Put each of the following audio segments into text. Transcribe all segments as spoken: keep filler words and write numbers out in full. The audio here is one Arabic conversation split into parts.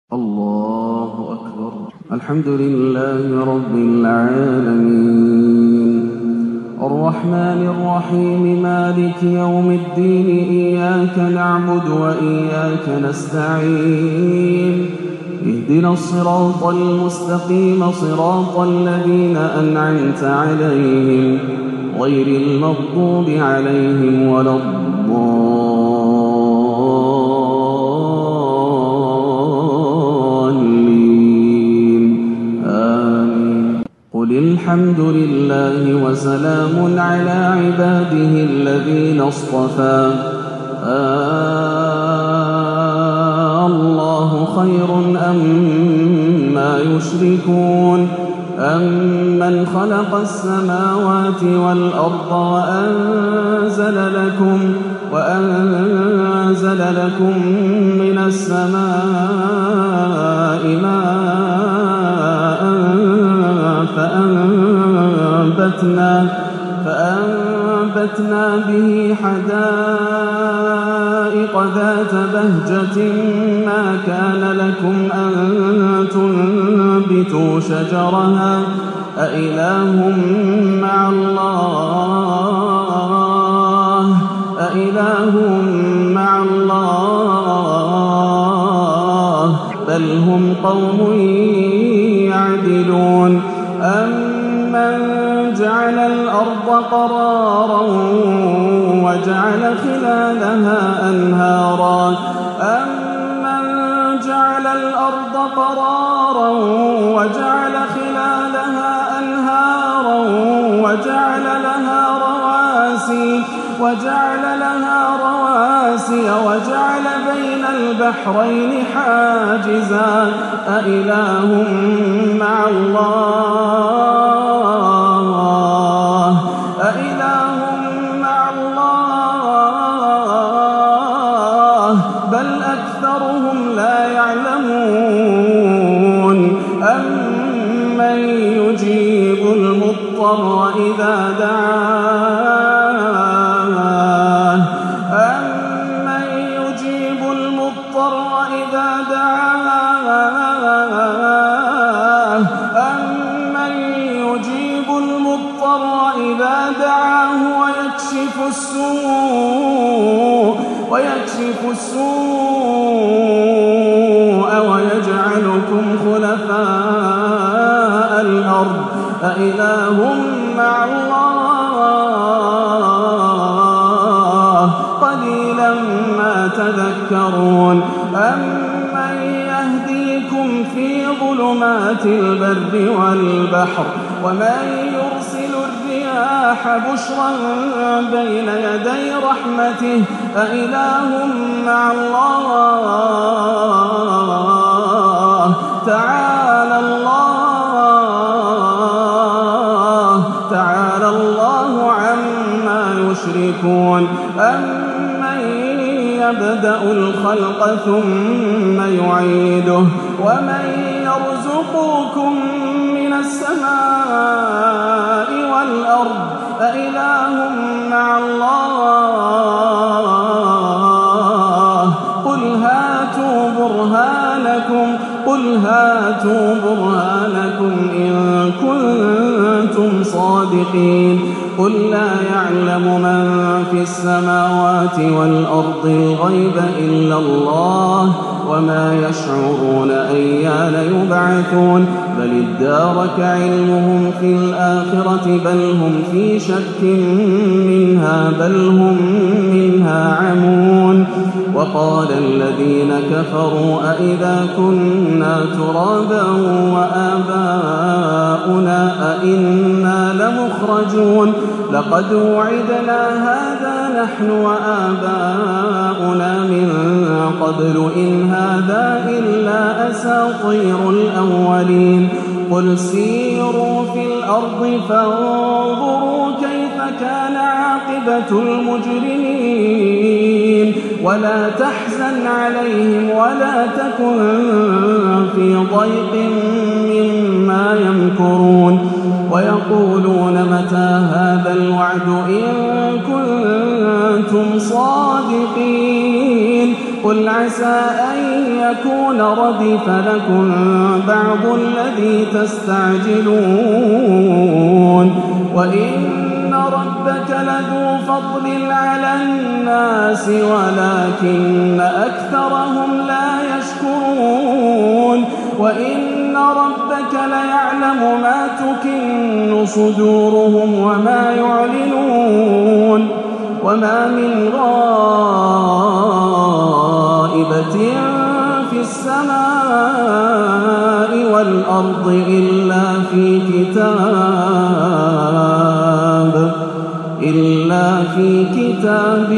الله أكبر. الحمد لله رب العالمين الرحمن الرحيم مالك يوم الدين إياك نعبد وإياك نستعين اهدنا الصراط المستقيم صراط الذين أنعمت عليهم غير المغضوب عليهم ولا الضالين آمين. قل الحمد لله وسلام على عباده الذين اصطفى آه الله خير أما يشركون أمن خلق السماوات والأرض وأنزل لكم وأنزل لكم من السماء ماء فأنبتنا فأنبتنا به حدائق ذات بهجة ما كان لكم أن تنبتوا شجرها أإله مع الله أإله مع الله بل هم قوم يعدلون. أمن جعل الأرض قرارا وجعل خلالها أنهارا أمن جعل الأرض قرارا وجعل خلالها أنهارا وجعل لها رواسي وجعل لها رواسي وجعل بين البحرين حاجزا أإله مع الله أإله مع الله بل أكثرهم لا يعلمون. أمن يجيب المضطر إذا دعاه أمن يجيب المضطر إذا دعاه أمن يجيب المضطر إذا دعاه ويكشف السوء ويكشف السوء ويجعلكم خلفاء الأرض أإله مع الله قليلا ما تذكرون. أمن يهديكم في ظلمات البر والبحر ومن يرسل الرياح بشرا بين يدي رحمته أإله مع الله تعالى الله تعالى الله عما يشركون. أمن يبدأ الخلق ثم يعيده ومن يرزقكم من السماء والأرض أإله مع الله قل هاتوا برهانكم قل هاتوا برهانكم إن كنتم صادقين. قل لا يعلم من في السماوات والأرض الغيب إلا الله وما يشعرون أيان يبعثون بل ادارك علمهم في الآخرة بل هم في شك منها بل هم منها عمون. وقال الذين كفروا أئذا كنا ترابا وآباؤنا أئنا لمخرجون لقد وعدنا هذا نحن وآباؤنا من قبل إن هذا إلا أساطير الأولين. قل سيروا في الأرض فانظروا كيف كان عاقبة المجرمين ولا تحزن عليهم ولا تكن في ضيق مما يمكرون. ويقولون متى هذا الوعد إن كنتم صادقين قل عسى أن يكون ردف لكم بعض الذي تستعجلون وإن ربك لذو فضل على الناس ولكن أكثرهم لا يشكرون وإن ربك ليعلم ما تكن صدورهم وما يعلنون وما من غائبة في السماء والأرض إلا في كتاب إلا في كتاب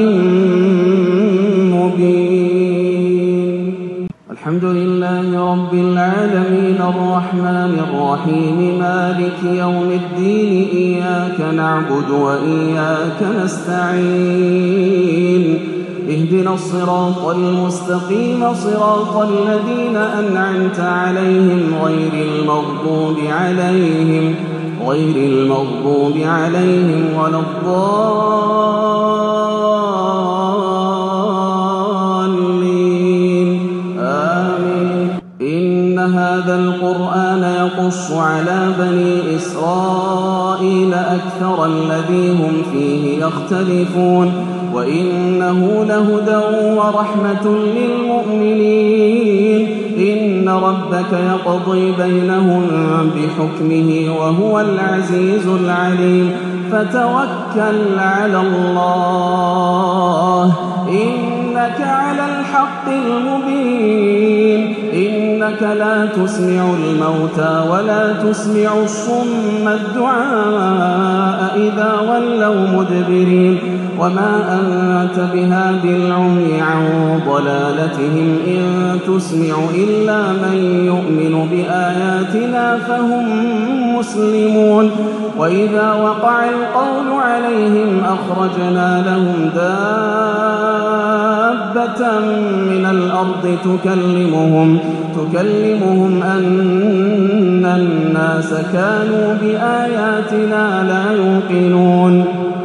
مبين. الحمد لله رب العالمين الرحمن الرحيم مالك يوم الدين إياك نعبد وإياك نستعين اهدنا الصراط المستقيم صراط الذين أنعمت عليهم غير المغضوب عليهم غير المغضوب عليهم ولا الضالين آمين. إن هذا القرآن يقص على بني إسرائيل أكثر الذي هم فيه يختلفون وإنه لهدى ورحمة للمؤمنين. إن ربك يقضي بينهم بحكمه وهو العزيز العليم. فتوكل على الله إنك على الحق المبين. إنك لا تسمع الموتى ولا تسمع الصم الدعاء إذا ولوا مدبرين وما أنت بهاد العمي عن ضلالتهم إن تسمع إلا من يؤمن بآياتنا فهم مسلمون. وإذا وقع القول عليهم أخرجنا لهم دابة من الأرض تكلمهم تكلمهم أن الناس كانوا بآياتنا لا يوقنون.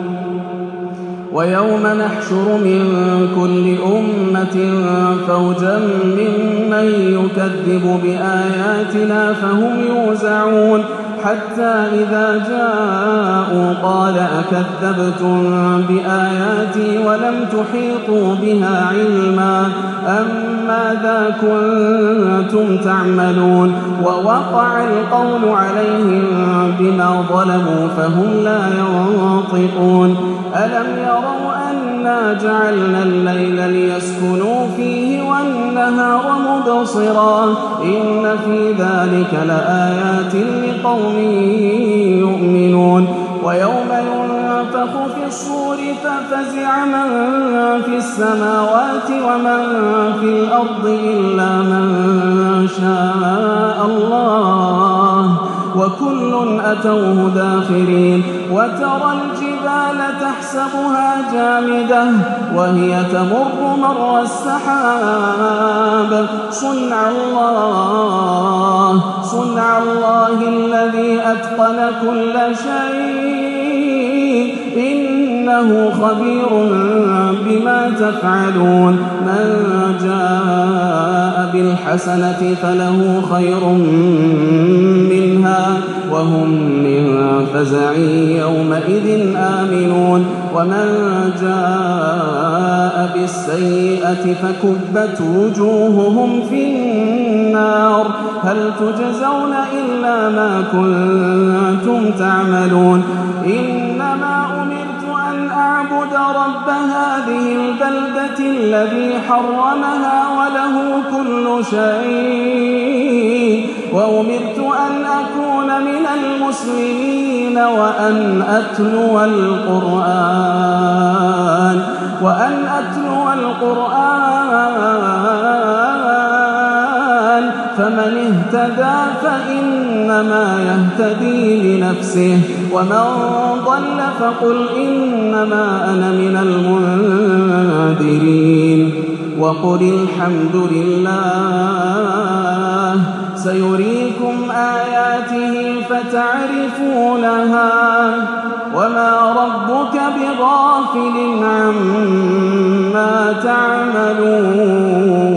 ويوم نحشر من كل أمة فوجا ممن يكذب بآياتنا فهم يوزعون حتى إذا جاءوا قال أكذبتم بآياتي ولم تحيطوا بها علما أم ماذا كنتم تعملون. ووقع القول عليهم بما ظلموا فهم لا ينطقون. ألم يروا أنا جعلنا الليل ليسكنوا فيه والنهار مبصرا إن في ذلك لآيات لقوم يؤمنون. ويوم ينفخ في الصور ففزع من في السماوات ومن في الأرض إلا من شاء الله وكل أتوه داخرين. وترى الجبال تحسبها جامدة وهي تمر مر السحاب صنع الله صنع الله الذي أتقن كل شيء إنه خبير بما تفعلون. من جاء بالحسنة فله خير منها وهم من فزع يومئذ آمنون. ومن جاء بالسيئة فكبت وجوههم في النار هل تجزون إلا ما كنتم تعملون. إنما أمرت أن أعبد رب هذه البلدة الذي حرمها وله كل شيء وأمرت أن أكون من المسلمين وأن أتلو القرآن وأن أتلو القرآن فمن اهتدى فإنما يهتدي لنفسه ومن ضل فقل إنما أنا من المنذرين. وقل الحمد لله سيريكم آياته فتعرفونها وما ربك بغافل عما تعملون.